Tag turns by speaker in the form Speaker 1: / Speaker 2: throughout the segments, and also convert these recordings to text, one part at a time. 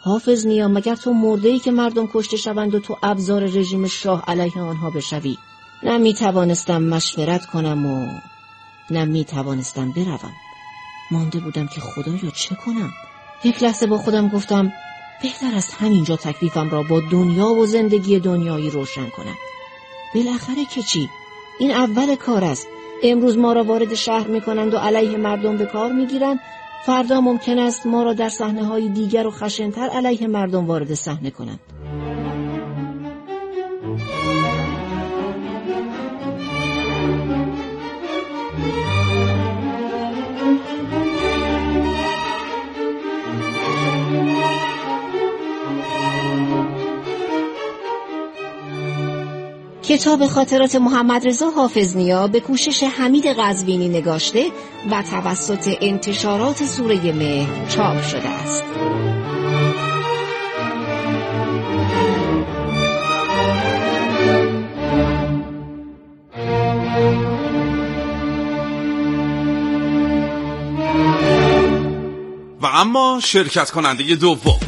Speaker 1: حافظ نیا، مگر تو مرده‌ای که مردم کشته شوند و تو ابزار رژیم شاه علیه آنها بشوی؟ نه می توانستم مشورت کنم و نه می توانستم بروم. مانده بودم که خدایا چه کنم؟ یک لحظه با خودم گفتم بهتر است همینجا تکلیفم را با دنیا و زندگی دنیایی روشن کنم. بالاخره که چی؟ این اول کار است. امروز ما را وارد شهر می‌کنند و علیه مردم به کار می‌گیرند. فردا ممکن است ما را در صحنه‌های دیگر و خشن‌تر علیه مردم وارد صحنه کنند. کتاب خاطرات محمد رضا حافظ نیا به کوشش حمید قزوینی نگاشته و توسط انتشارات سوره مهر چاپ شده است.
Speaker 2: و اما شرکت کننده دوم.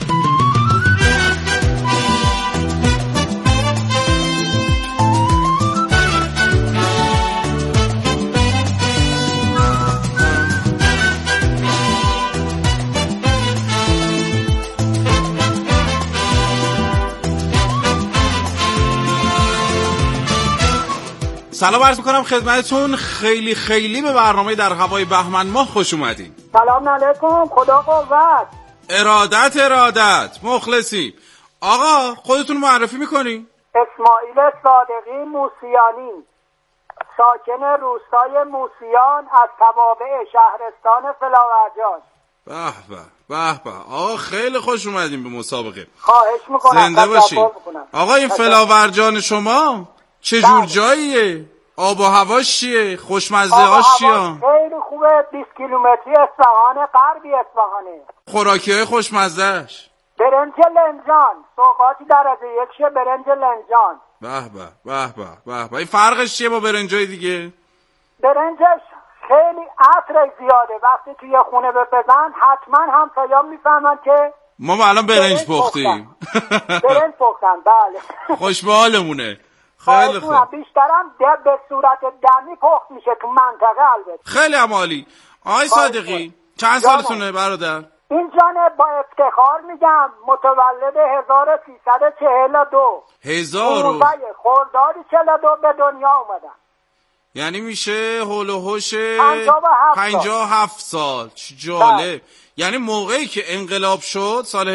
Speaker 2: سلام عرض میکنم خدمتتون. خیلی خیلی به برنامه در هوای بهمن ماه خوش اومدین.
Speaker 3: سلام علیکم. خدا قوت.
Speaker 2: ارادت مخلصیم. آقا خودتون معرفی میکنی؟
Speaker 3: اسماعیل صادقی موسیانی، ساکن روستای موسیان از توابع شهرستان فلاورجان.
Speaker 2: به آقا خیلی خوش اومدین به مسابقه.
Speaker 3: خواهش میکنم.
Speaker 2: زنده باشین. آقا این فلاورجان شما چه جور جاییه؟ آب و هواش چیه؟ خوشمزه هاش چیه؟
Speaker 3: خیلی خوبه. 20 کیلومتری اصفهان، غربی اصفهانه.
Speaker 2: خوراکی های خوشمزهش؟
Speaker 3: برنج لنجان، سوغاتی درجه 1 برنج لنجان.
Speaker 2: به این فرقش چیه با برنجای دیگه؟
Speaker 3: برنجش خیلی عطر زیاده. وقتی توی خونه بپزن حتما همسایه‌ها میفهمن که
Speaker 2: ما الان برنج پختیم.
Speaker 3: برنج پختن. بله.
Speaker 2: خوش به حالمونه. خیلی خوب.
Speaker 3: بیشترم به صورت دمی پخت میشه تو منطقه. البته
Speaker 2: خیلی عالی. آقای صادقی چند سالتونه برادر؟
Speaker 3: این جانه با افتخار میگم متولد 1342.
Speaker 2: 1000
Speaker 3: خرداد 42 به دنیا اومدم.
Speaker 2: یعنی میشه هول و هوش
Speaker 3: 57
Speaker 2: سال. جالب. یعنی موقعی که انقلاب شد سال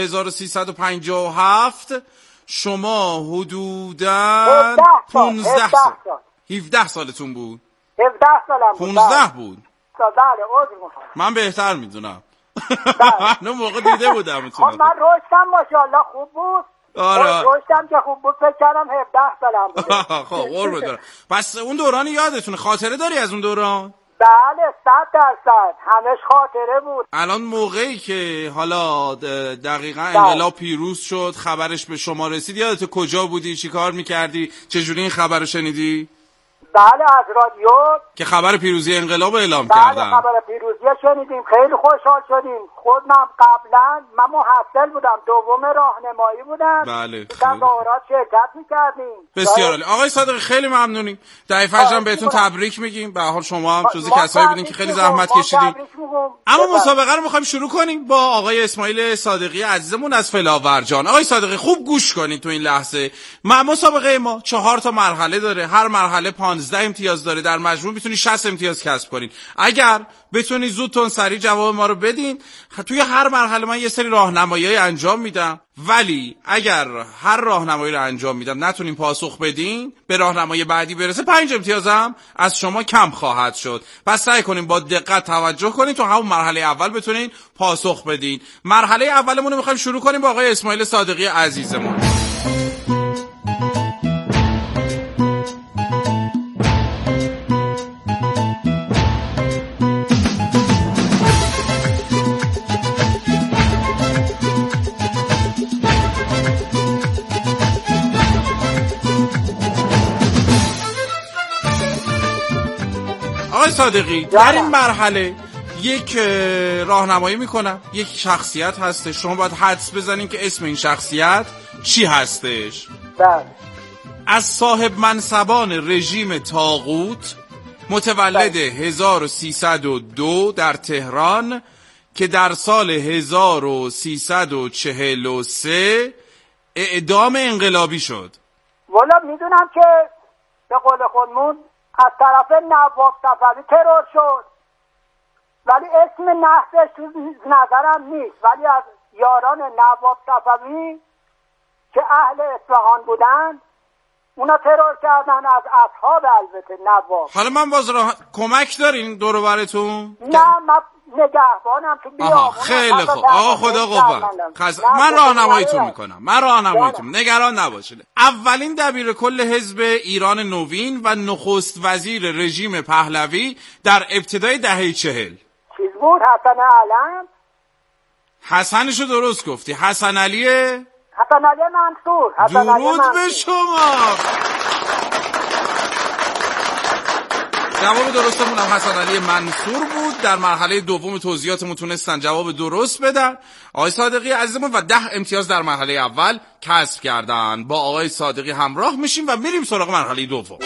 Speaker 2: 1357 شما حدوداً 15 سال 17 سالتون بود.
Speaker 3: 17 سالم بود.
Speaker 2: 15 بود.
Speaker 3: بله عذر میخوام.
Speaker 2: من بهتر میدونم. من موقع دیده بودم.
Speaker 3: خب من رشدم ماشاءالله خوب بود.
Speaker 2: آره.
Speaker 3: رشدم که خوب بود فکر کردم 17 سالم بود.
Speaker 2: خب قربون دارم. پس اون دوران یادتونه؟ خاطره داری از اون دوران؟
Speaker 3: بله 100% همش خاطره بود.
Speaker 2: الان موقعی که حالا دقیقاً انقلاب پیروز شد خبرش به شما رسید یادت کجا بودی؟ چی کار میکردی؟ چجوری این خبر رو شنیدی؟
Speaker 3: بله از رادیو
Speaker 2: که خبر پیروزی انقلاب اعلام
Speaker 3: بله
Speaker 2: کردن.
Speaker 3: خبر پیروزی شنیدیم. خیلی خوشحال شدیم. خودم قبلا من محصل بودم، دوم راهنمایی بودم.
Speaker 2: بله.
Speaker 3: تظاهرات شرکت میکردیم.
Speaker 2: بسیار عالی. آقای صادقی خیلی ممنونیم. دعای فجر هم بهتون تبریک میگیم. به هر حال شما هم جزو کسایی بودین که خیلی زحمت کشیدین. اما مسابقه رو میخوایم شروع کنیم با آقای اسماعیل صادقی عزیزمون از فلاورجان. آقای صادقی خوب گوش کنین تو این لحظه. مسابقه ما 4 تا مرحله داره. هر مرحله 15 امتیاز داره. در مجموع میتونی 60 امتیاز کسب کنین. اگر بتونی زودتون سریع جواب ما رو بدین، توی هر مرحله من یه سری راهنمایی انجام میدم. ولی اگر هر راهنمایی رو انجام میدم نتونین پاسخ بدین، به راهنمای بعدی برسه 5 امتیازم از شما کم خواهد شد. پس سعی کنین با دقت توجه کنین تو همون مرحله اول بتونین پاسخ بدین. مرحله اولمون رو میخوایم شروع کنیم با آقای اسماعیل صادقی عزیزمون. صادقی در این مرحله یک راهنمایی میکنم. یک شخصیت هستش، شما باید حدس بزنین که اسم این شخصیت چی هستش.
Speaker 3: بله.
Speaker 2: از صاحب منصبان رژیم طاغوت، متولد 1302 در تهران که در سال 1343 اعدام انقلابی شد.
Speaker 3: والا میدونم که به قول خودمون از طرف نواب صفوی ترور شد، ولی اسم نحسش تو نظرم نیست، ولی از یاران نواب صفوی که اهل اصفهان بودن اونا ترور کردن، از اصحاب البته نواب.
Speaker 2: حالا من باز کمک دارین دور و براتون؟
Speaker 3: نه من نگهبانم تو بیابون.
Speaker 2: خیلی خوب آقا، خدا قوت. من راهنماییتون میکنم، نگران نباشید. اولین دبیر کل حزب ایران نوین و نخست وزیر رژیم پهلوی در ابتدای دهه 40
Speaker 3: چیز بود؟ حسن علم.
Speaker 2: حسنشو درست گفتی. حسن علی
Speaker 3: منصور.
Speaker 2: درود به شما. جواب درستمون هم حسن علی منصور بود. در مرحله دوم توضیحاتمون تونستن جواب درست بدن آقای صادقی عزیزمون و 10 امتیاز در مرحله اول کسب کردن. با آقای صادقی همراه میشیم و میریم سراغ مرحله دوم.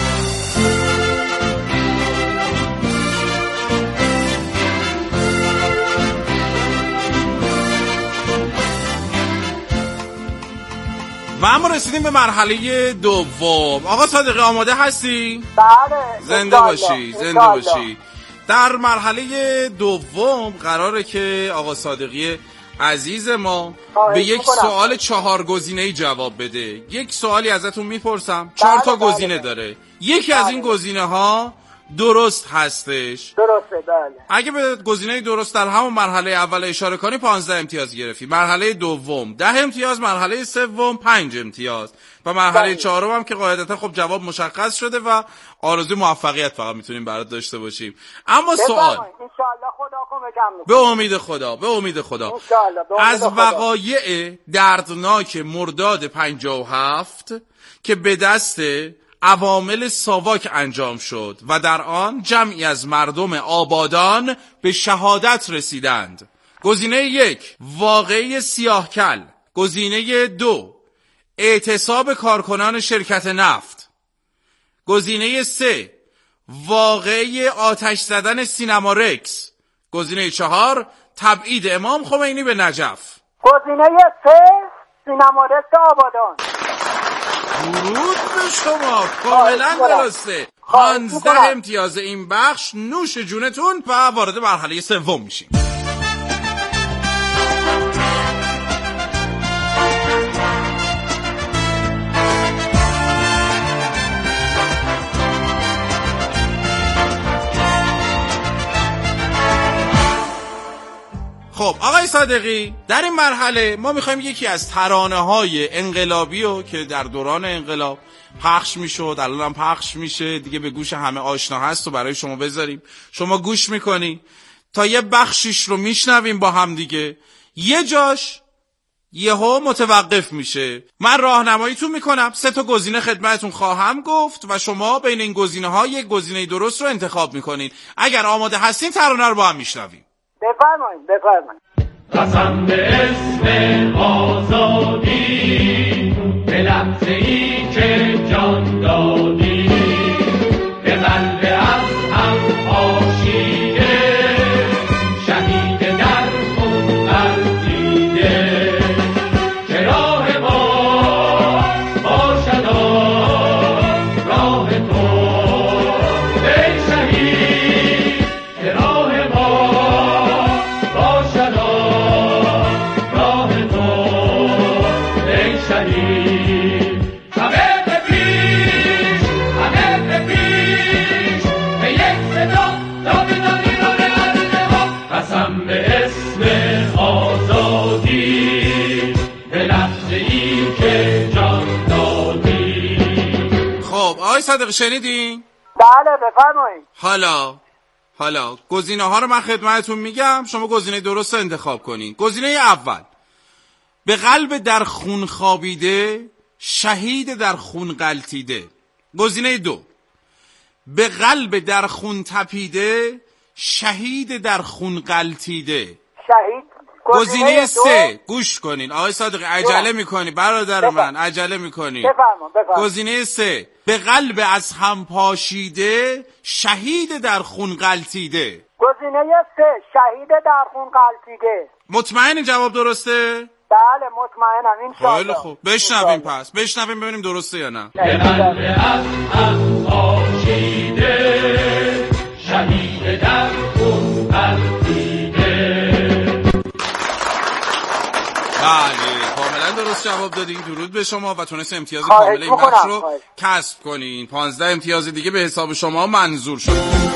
Speaker 2: و اما رسیدیم به مرحله دوم. آقا صادقی آماده هستی؟
Speaker 3: بله.
Speaker 2: زنده باشی. در مرحله دوم قراره که آقا صادقی عزیز ما به یک سوال 4 گزینه‌ای جواب بده. یک سوالی ازتون میپرسم، 4 تا گزینه داره. یکی از این گزینه‌ها درست هستش.
Speaker 3: درسته. بله.
Speaker 2: اگه به گزینه درست در همون مرحله اول اشاره کنی 15 امتیاز گرفتی. مرحله دوم 10 امتیاز، مرحله سوم 5 امتیاز و مرحله چهارم هم که قاعدتا خب جواب مشخص شده و آرزوی موفقیت فقط میتونیم برات داشته باشیم. اما سوال
Speaker 3: ان شاءالله خدا کمکم میکنه.
Speaker 2: به امید خدا. از وقایع دردناک مرداد 57 که به دست عوامل ساواک انجام شد و در آن جمعی از مردم آبادان به شهادت رسیدند. گزینه 1 واقعه سیاهکل. گزینه 2 اعتصاب کارکنان شرکت نفت. گزینه 3 واقعه آتش زدن سینما رکس. گزینه 4 تبعید امام خمینی به نجف.
Speaker 3: گزینه 3 سینما رکس آبادان.
Speaker 2: درود به شما، کاملا درسته. 15 امتیاز این بخش نوش جونتون و وارد مرحله سوم میشیم. خب آقای صادقی، در این مرحله ما میخوایم یکی از ترانه‌های انقلابی رو که در دوران انقلاب پخش میشد، الان هم پخش میشه دیگه، به گوش همه آشنا هست و برای شما بذاریم. شما گوش میکنی تا یه بخشیش رو میشنویم با هم دیگه، یه جاش یهو متوقف میشه. من راهنماییتون میکنم، 3 تا گزینه خدمتتون خواهم گفت و شما بین این گزینه‌ها یک گزینه درست رو انتخاب میکنین. اگر آماده هستین ترانه رو با هم میشنویم.
Speaker 3: بفرمایید.
Speaker 4: قسم به اسم آزادی، به لحظه‌ای که جان دادی، به قلب از هم آشیده، شهید در خون غلتیده، که راه ما باشد راه تو ای شهید، که راه ما باشد راه تو ای شهید. همه به پیش به یک صدا جاودان ایران عزیز ما. قسم به اسم آزادی، به لحظه‌ای که جان دادی.
Speaker 2: خب آقای صادقی شنیدین؟
Speaker 3: بله بفرمایید.
Speaker 2: حالا گزینه ها رو من خدمتتون میگم، شما گزینه درست رو انتخاب کنین. گزینه اول به قلب در خون خوابیده، شهید در خون غلتیده. گزینه 2 به قلب در خون تپیده، شهید در خون غلتیده.
Speaker 3: شهید
Speaker 2: گزینه 3 گوش کنین آقای صادقی، عجله میکنی برادر من، عجله میکنی.
Speaker 3: بفرما.
Speaker 2: گزینه 3 به قلب از هم پاشیده، شهید در خون غلتیده.
Speaker 3: گزینه 3 شهید در خون غلتیده.
Speaker 2: مطمئنی جواب درسته؟
Speaker 3: بله مطمئنم انشاءالله.
Speaker 2: خیلی خوب، بشنویم پس، بشنویم ببینیم درسته یا نه.
Speaker 4: به قلب از هم پاشیده، شهید در خون غلتیده.
Speaker 2: بله کاملا درست جواب دادین. درود به شما و تونست امتیاز کامل این بخش رو کسب کنین. 15 امتیاز دیگه به حساب شما منظور شد.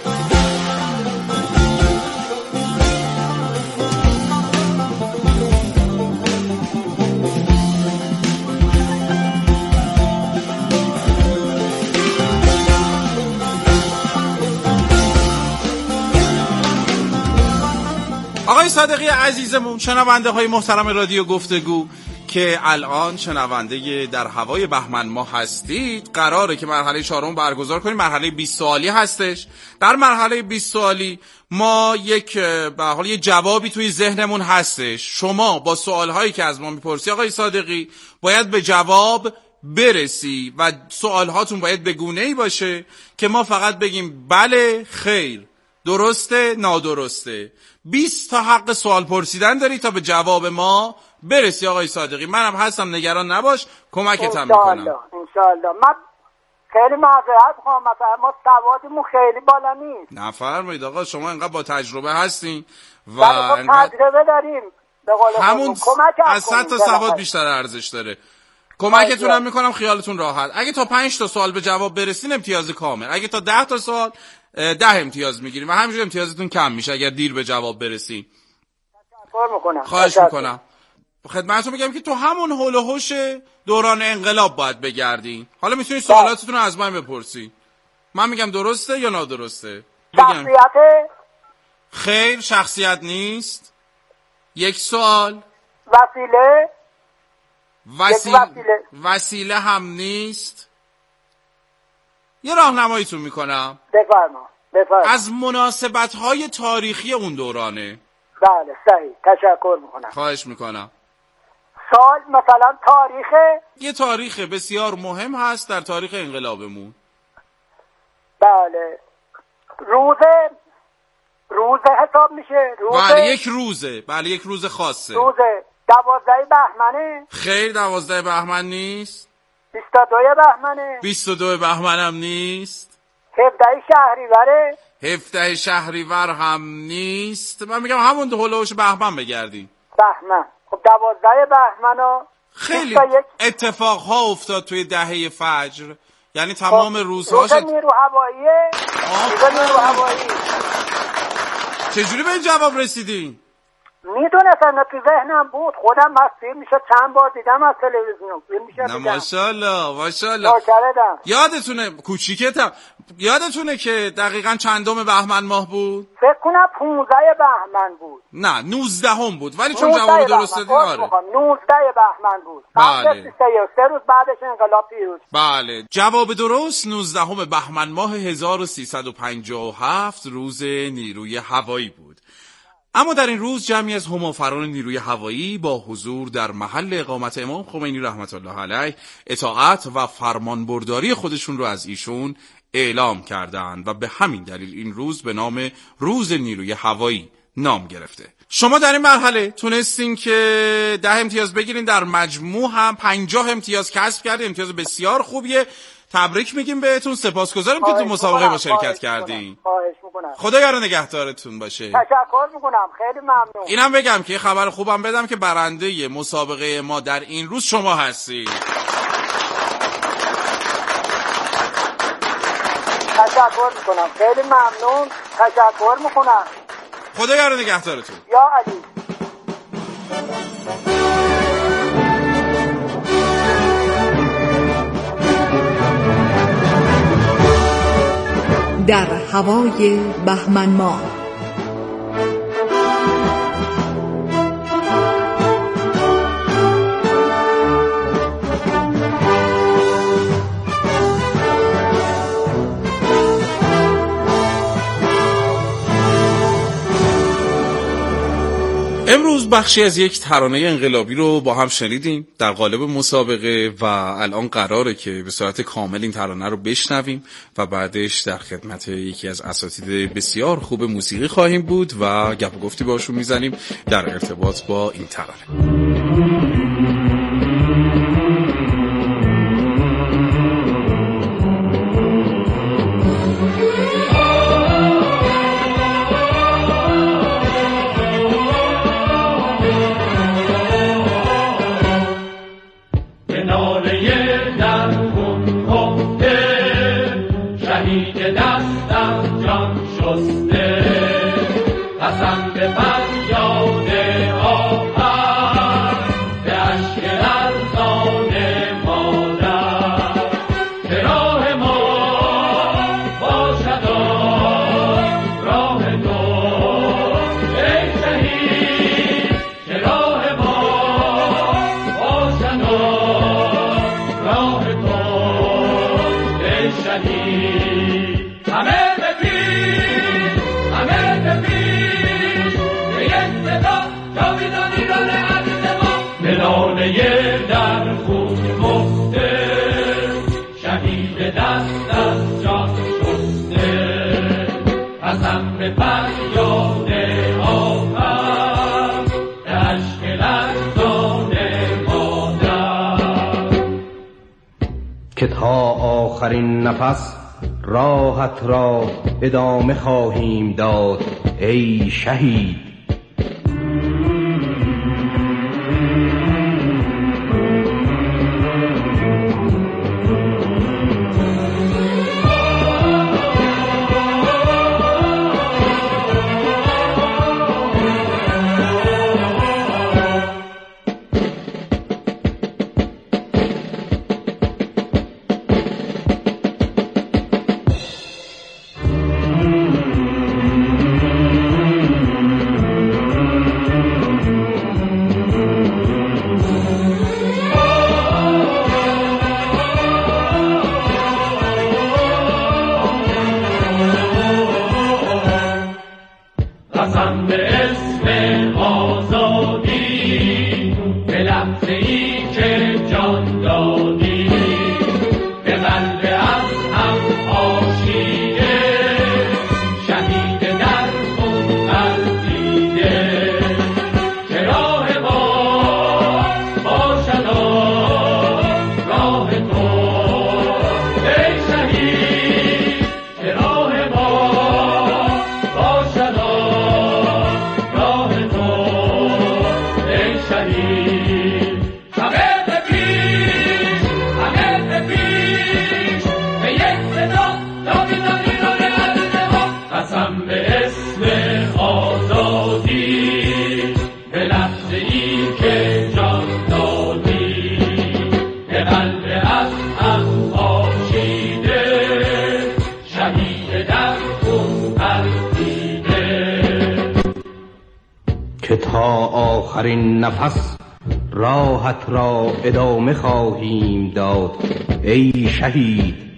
Speaker 2: آقای صادقی عزیزمون، شنونده های محترم رادیو گفتگو که الان شنونده در هوای بهمن ما هستید، قراره که مرحله 4 برگزار کنیم. مرحله 20 سوالی هستش. در مرحله 20 سوالی ما به حال یه جوابی توی ذهنمون هستش. شما با سوالهایی که از ما میپرسی آقای صادقی باید به جواب برسی و سوالهاتون باید به گونه‌ای باشه که ما فقط بگیم بله، خیر، درسته، نادرسته. 20 تا حق سوال پرسیدن داری تا به جواب ما برسی آقای صادقی. منم هستم، نگران نباش، کمکتم میکنم
Speaker 3: انشاءالله. من خیلی معذرت میخوام، مثلا ما سوادمون خیلی بالا نیست.
Speaker 2: نفرمایید آقا، شما انقدر با تجربه هستین و
Speaker 3: تجربه داریم، به قول
Speaker 2: همون از 100 تا سواد بیشتر ارزش داره. کمکتونم میکنم، خیالتون راحت. اگه تا 5 تا سوال به جواب برسین امتیاز کامل، اگه تا 10 تا سوال 10 امتیاز میگیریم و همینجور امتیازتون کم میشه اگر دیر به جواب برسین. خواهش میکنم. خدمتتون میگم که تو همون هول و هوش دوران انقلاب باید بگردین. حالا میتونید سوالاتتون رو از من بپرسین، من میگم درسته یا نادرسته.
Speaker 3: شخصیت؟
Speaker 2: خیر، شخصیت نیست. یک سوال. وسیله هم نیست. یه راهنماییتون میکنم.
Speaker 3: بفرما.
Speaker 2: از مناسبت‌های تاریخی اون دورانه.
Speaker 3: بله صحیح، تشکر میکنم.
Speaker 2: خواهش میکنم.
Speaker 3: سال مثلا تاریخه؟
Speaker 2: یه تاریخ بسیار مهم هست در تاریخ انقلابمون.
Speaker 3: بله. روزه حساب میشه؟
Speaker 2: بله یک روزه. بله یک روز خاصه.
Speaker 3: روزه 12 بهمنه؟
Speaker 2: خیر، 12 بهمن نیست.
Speaker 3: 22 بهمنه؟
Speaker 2: 22 بهمن هم نیست.
Speaker 3: 17 شهریوره؟
Speaker 2: 17 شهریور هم نیست. من میگم همون هولوش بهمن بگردین.
Speaker 3: بهمن. خب 12 بهمن
Speaker 2: خیلی اتفاقها افتاد توی دهه فجر، یعنی تمام روزها
Speaker 3: روز نیرو هواییه.
Speaker 2: چجوری به این جواب رسیدین؟
Speaker 3: میدونستم، تو ذهنم بود، خودم مسیر میشه چند بار دیدم از تلویزیون.
Speaker 2: نه ماشاءالله. یادتونه کوچیکتم، یادتونه که دقیقاً چندم بهمن ماه بود؟
Speaker 3: فکر کنم 15 بهمن بود.
Speaker 2: نه 19 بود، ولی چون جواب درست دادی. آره
Speaker 3: 19 بهمن بود.
Speaker 2: بله.
Speaker 3: 3 روز بعدش انقلاب پیروز.
Speaker 2: بله جواب درست 19 بهمن ماه 1357 روز نیروی هوایی بود. اما در این روز جمعی از همافران نیروی هوایی با حضور در محل اقامت امام خمینی رحمت الله علیه اطاعت و فرمانبرداری خودشون رو از ایشون اعلام کردند و به همین دلیل این روز به نام روز نیروی هوایی نام گرفته. شما در این مرحله تونستین که 10 امتیاز بگیرین، در مجموع هم 50 امتیاز کسب کردین. امتیاز بسیار خوبیه، تبریک میگیم بهتون، سپاسگزارم که تو مسابقه با شرکت کردین.
Speaker 3: خواهش میکنم.
Speaker 2: خدا یار نگهدارتون باشه.
Speaker 3: تشکر میکنم، خیلی ممنون.
Speaker 2: اینم بگم که خبر خوبم بدم که برنده مسابقه ما در این روز شما هستی.
Speaker 3: تشکر میکنم، خیلی ممنون. تشکر میکنم.
Speaker 2: خدا یار نگهدارتون.
Speaker 3: یا علی.
Speaker 5: در هوای بهمن ماه
Speaker 2: بخشی از یک ترانه انقلابی رو با هم شنیدیم در قالب مسابقه و الان قراره که به صورت کامل این ترانه رو بشنویم و بعدش در خدمت یکی از اساتید بسیار خوب موسیقی خواهیم بود و گپ و گفتی باشون میزنیم در ارتباط با این ترانه.
Speaker 6: که تا آخرین نفس راحت را ادامه خواهیم داد ای شهید. که تا آخرین نفس راحت را ادامه خواهیم داد ای شهید.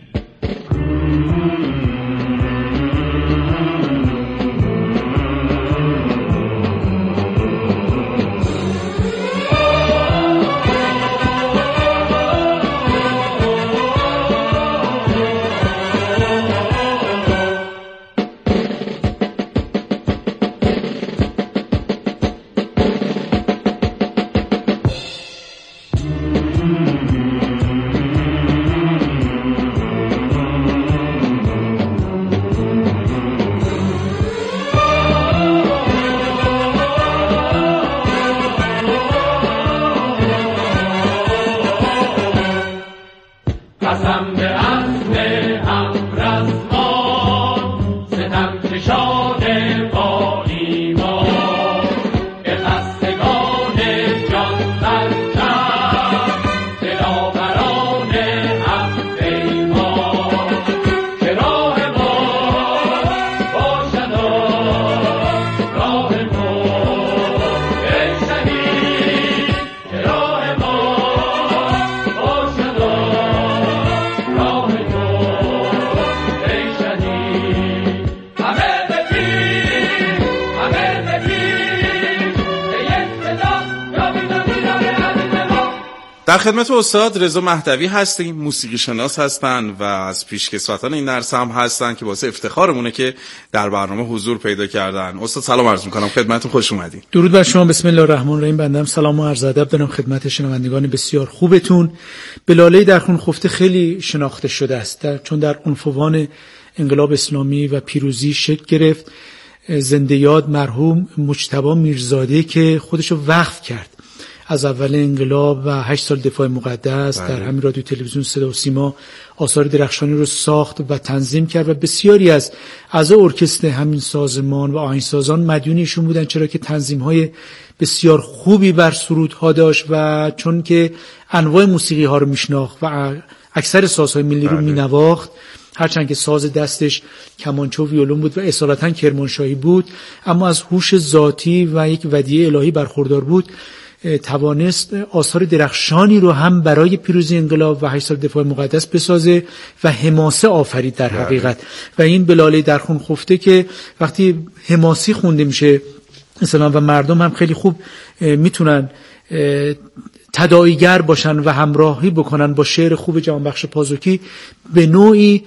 Speaker 2: در خدمت استاد رضا مهدوی هستیم، موسیقی شناس هستن و از پیشکسوتان این درس هم هستن که واسه افتخارمونه که در برنامه حضور پیدا کردن. استاد سلام عرض می‌کنم خدمتتون، خوش اومدید.
Speaker 7: درود بر شما. بسم الله الرحمن الرحیم. بنده سلام و عرض ادب دارم خدمت شنوندگان بسیار خوبتون. بلاله در خون خفته خیلی شناخته شده است چون در عنفوان انقلاب اسلامی و پیروزی شکل گرفت. زنده یاد مرحوم مجتبی میرزاده که خودشو وقف کرد از اول انقلاب و 8 سال دفاع مقدس در همین رادیو تلویزیون صدا و سیما آثار درخشانی رو ساخت و تنظیم کرد و بسیاری از اعضای ارکستر همین سازمان و آهنگسازان مدیونیشون بودن، چرا که تنظیم‌های بسیار خوبی بر سرودها داشت و چون که انواع موسیقی ها رو میشناخت و اکثر سازهای ملی رو مینواخت، هرچند که ساز دستش کمانچه و ویولون بود و اصالتاً کرمانشاهی بود، اما از هوش ذاتی و یک ودیعه الهی برخوردار بود، توانست آثار درخشانی رو هم برای پیروزی انقلاب و 8 سال دفاع مقدس بسازه و حماسه آفرید در حقیقت. و این بلاله در خون خفته که وقتی حماسی خونده میشه مثلا و مردم هم خیلی خوب میتونن تداعیگر باشن و همراهی بکنن با شعر خوب جهانبخش پازوکی، به نوعی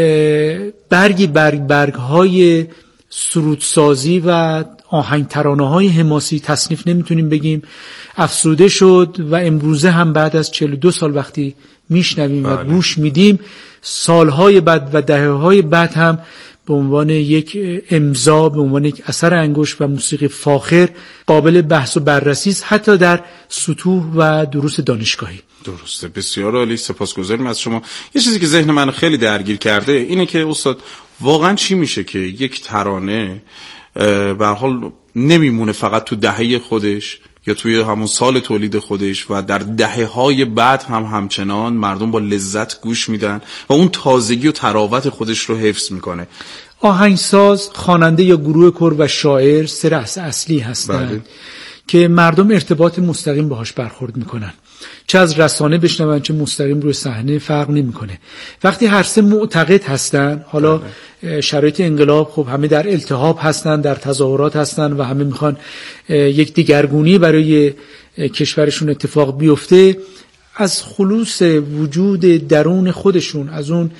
Speaker 7: برگ‌های سرودسازی و آهنگ ترانه‌های حماسی تصنیف نمیتونیم بگیم، افسوده شد و امروزه هم بعد از 42 سال وقتی میشنویم و گوش میدیم، سالهای بعد و دهه‌های بعد هم به عنوان یک امضا، به عنوان یک اثر انگشت و موسیقی فاخر قابل بحث و بررسی است، حتی در سطوح و دروس دانشگاهی.
Speaker 2: درسته، بسیار عالی، سپاسگزاریم از شما. یه چیزی که ذهن من خیلی درگیر کرده اینه که استاد واقعا چی میشه که یک ترانه به هر حال نمیمونه فقط تو دهه خودش یا توی همون سال تولید خودش و در دهه‌های بعد هم همچنان مردم با لذت گوش میدن و اون تازگی و تراوت خودش رو حفظ میکنه.
Speaker 7: آهنگساز، خواننده یا گروه کور و شاعر سه رأس اصلی هستند که مردم ارتباط مستقیم باهاش برخورد میکنن، چه از رسانه بشنون چه مستقیم روی صحنه، فرق نمیکنه. وقتی هر سه معتقد هستن، حالا شرایط انقلاب خب همه در التهاب هستن، در تظاهرات هستن و همه میخوان یک دیگرگونی برای کشورشون اتفاق بیفته، از خلوص وجود درون خودشون، از اون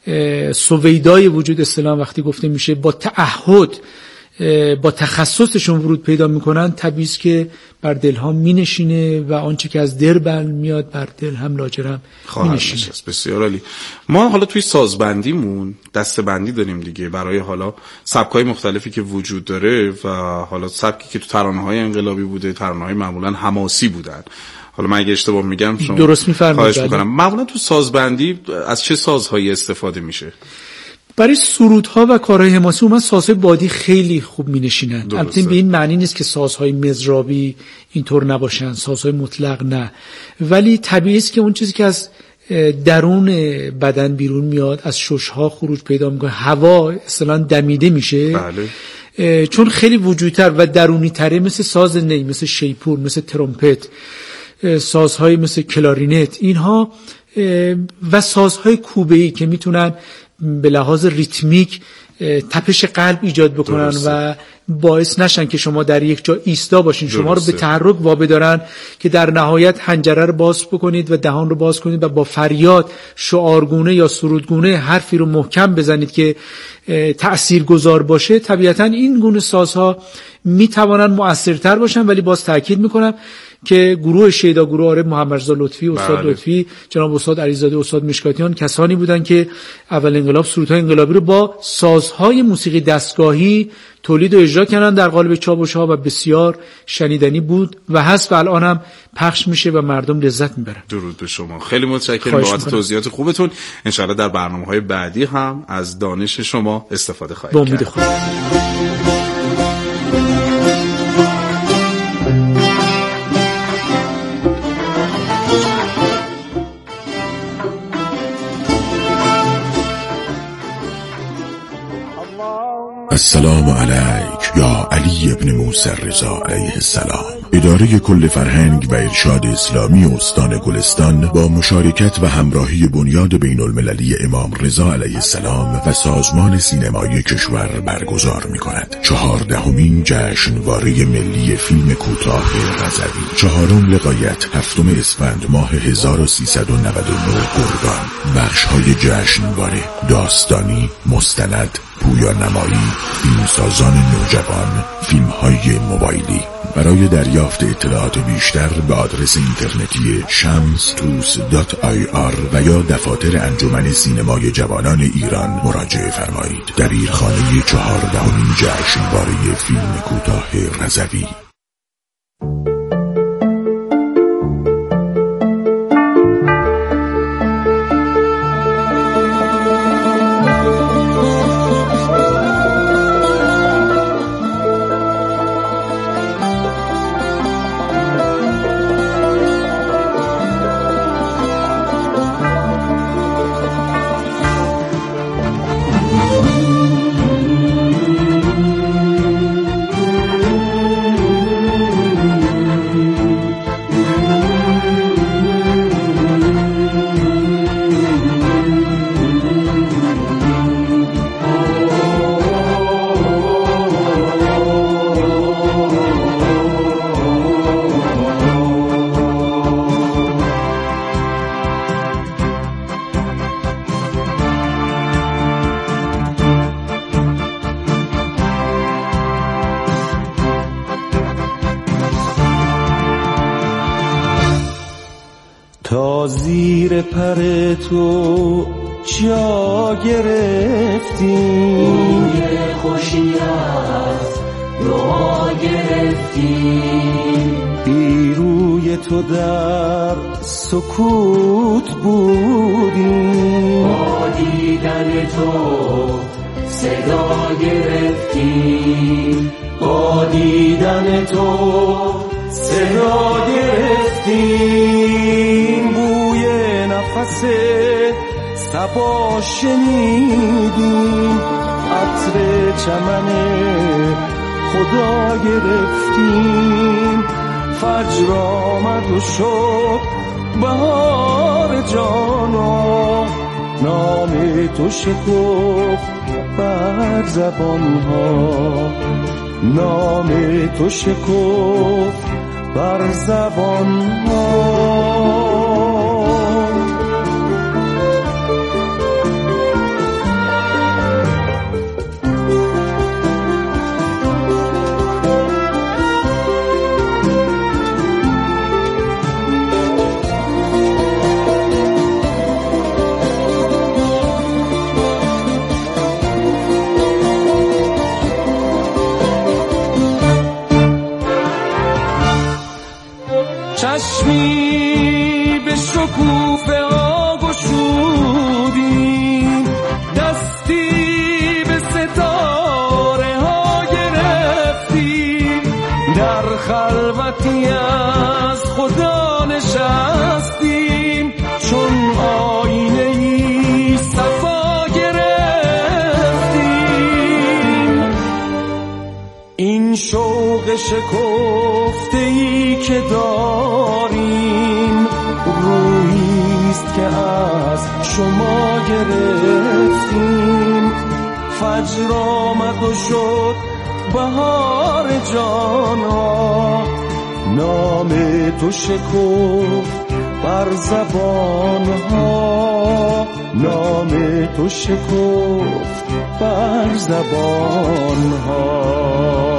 Speaker 7: سویدای وجود اسلام وقتی گفته میشه با تعهد با تخصصشون ورود پیدا میکنن، طبیعی است که بر دلها مینشینه و آنچه که از در میاد بر دل هم لاجرم مینشینه.
Speaker 2: بسیار عالی. ما حالا توی سازبندیمون دسته‌بندی داریم دیگه برای حالا سبک‌های مختلفی که وجود داره و حالا سبکی که تو ترانه‌های انقلابی بوده، ترانه‌های معمولاً حماسی بودن. حالا من اگه اشتباه میگم شما
Speaker 7: درست میفرمایید.
Speaker 2: خواهش می‌کنم. معمولاً تو سازبندی از چه سازهایی استفاده میشه؟
Speaker 7: برای سرودها و کارهای حماسی من سازهای بادی خیلی خوب مینشینن. البته به این معنی نیست که سازهای مضرابی اینطور نباشن، سازهای مطلق نه، ولی طبیعی است که اون چیزی که از درون بدن بیرون میاد، از ششها خروج پیدا میکنه، هوا اصلا دمیده میشه. بله. چون خیلی وجودتر و درونی تره، مثل ساز نی، مثل شیپور، مثل ترومپت، سازهای مثل کلارینت، اینها و سازهای کوبه‌ای که میتونن به لحاظ ریتمیک تپش قلب ایجاد بکنن و باعث نشن که شما در یک جا ایستا باشین، شما رو به تحرک وابدارن که در نهایت حنجره رو باز بکنید و دهان رو باز کنید و با فریاد شعارگونه یا سرودگونه حرفی رو محکم بزنید که تأثیرگذار باشه. طبیعتا این گونه سازها میتوانن مؤثرتر باشن، ولی باز تاکید میکنم که گروه شیدا، گروه عارف محمدرضا لطفی، استاد لطفی، جناب استاد علیزاده، استاد مشکاتیان، کسانی بودن که اول انقلاب سرودهای انقلابی رو با سازهای موسیقی دستگاهی تولید و اجرا کردن در قالب چاوش‌ها و بسیار شنیدنی بود و هست و الان هم پخش میشه و مردم لذت میبرن.
Speaker 2: درود به شما، خیلی متشکرم بابت توضیحات خوبتون. انشالله در برنامه‌های بعدی هم از دانش شما استفاده خواهیم کرد. با امید
Speaker 8: السلام علیک یا علی ابن موسی الرضا علیه السلام. اداره کل فرهنگ و ارشاد اسلامی استان گلستان با مشارکت و همراهی بنیاد بین المللی امام رضا علیه السلام و سازمان سینمای کشور برگزار می‌کند. 14مین جشنواره ملی فیلم کوتاه رضوی، 4 لقایت 7 اسفند ماه 1399 گردان. بخش‌های جشنواره: داستانی، مستند، پویانمایی، فیلمسازان نوجوان، فیلم‌های موبایلی. برای دریافت اطلاعات بیشتر به آدرس اینترنتی shamstoos.ir و یا دفاتر انجمن سینمای جوانان ایران مراجعه فرمایید. دبیرخانه 14مین جشنواره فیلم کوتاه رضوی.
Speaker 9: تا زیر پر تو جا گرفتیم، بوی خوشی از دعا گرفتیم. بی روی تو در سکوت بودیم، با دیدن تو صدا گرفتیم، با دیدن تو صدا گرفتیم. بوی نفس صبا شنیدیم، عطر چمن خدا گرفتیم. فجر آمد و شد بهار جانا، نام تو شکفت بر زبانها، نام تو شکفت بر زبانها. چشمی به شکوفه ها گشودیم، دستی به ستاره ها گرفتیم. در خلوتی از خدا نشستیم، چون آینه ای صفا گرفتیم. این شوق شکفته ای که داریم، روییست که از شما گرفتیم. فجر آمد و شد بهار جانا، نام تو شکفت بر زبانها، نام تو شکفت بر زبانها.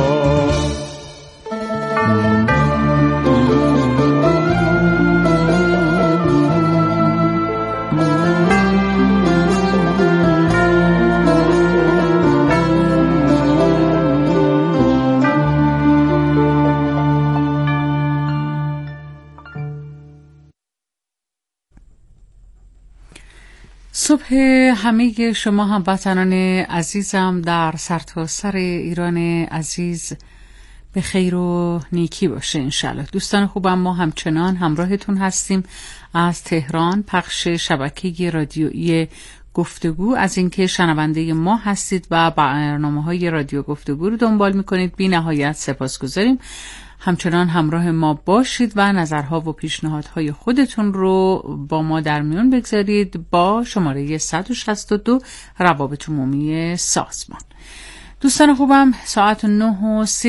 Speaker 10: صبح همه شما هموطنان عزیزم در سرتاسر ایران عزیز به خیر و نیکی باشه انشالله. دوستان خوبم، ما همچنان همراهتون هستیم از تهران، پخش شبکه رادیویی گفتگو. از اینکه شنونده ما هستید و برنامه‌های رادیو گفتگو رو دنبال میکنید بی نهایت سپاسگزاریم. همچنان همراه ما باشید و نظرها و پیشنهادهای خودتون رو با ما در میون بگذارید با شماره 162 روابط عمومی سازمان. دوستان خوبم، ساعت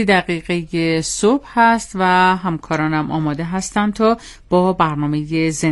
Speaker 10: 9:30 صبح هست و همکارانم آماده هستند تا با برنامه